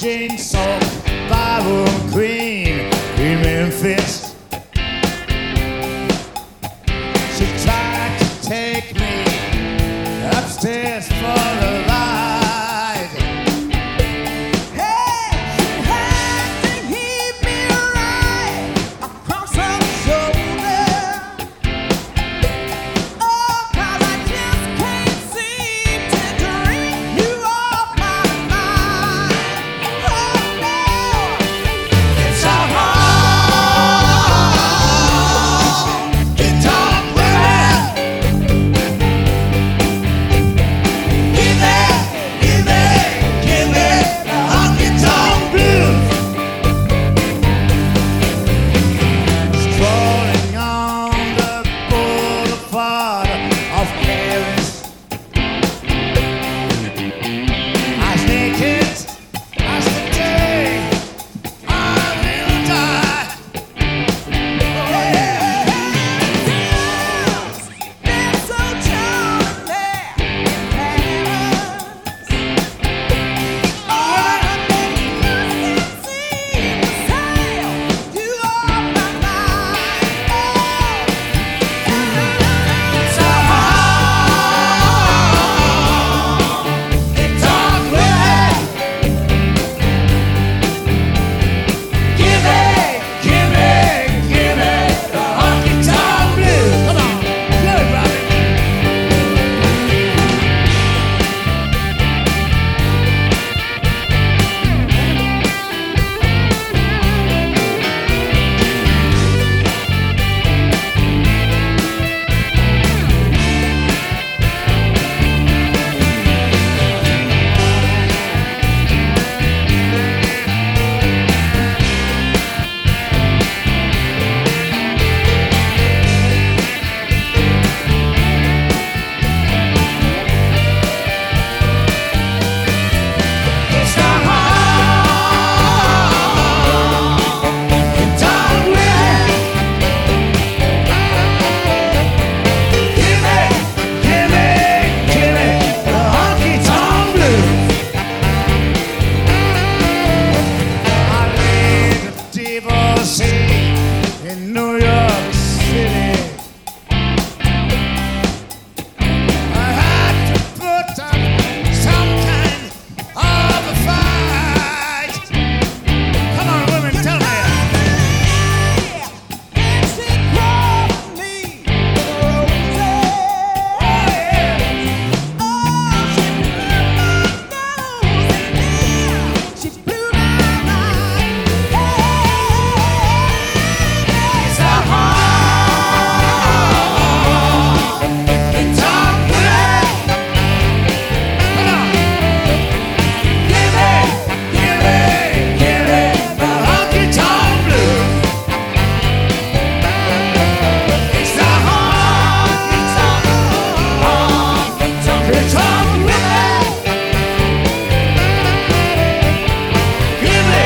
chainsaw ballroom queen in Memphis. She tried to take me upstairs for a ride. Hey, she had to hit me right across her shoulder. Oh, 'cause I just can't seem to drink you off my mind. Oh no, It's a honky-tonk women. Give me the honky-tonk blues. Strolling on the boulevard of Paris, as naked as the day I will die. they're so charming there in Paris. Oh, I just can't seem to sail you off my mind. It's a honky-tonk women. Give me the honky-tonk blues. Come on, play it, Robbie. It's the honky-tonk women. Give me the honky-tonk blues. I laid the divorcee in New York City. I had to put up some kind of a fight. Come on, women, tell me. And she called me Rosie. Oh, she blew my nose and then she blew my mind. It's a honky-tonk women. Come on. Give me the honky-tonk blues. It's the honky-tonk women. Give me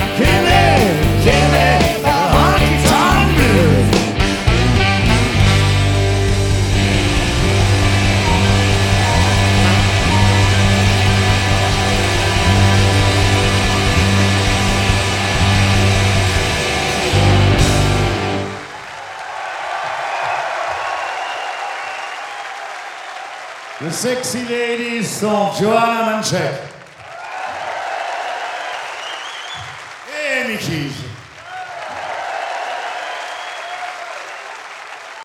the honky-tonk blues. The sexy ladies sont Joanna Manchek. Hey, Mickey.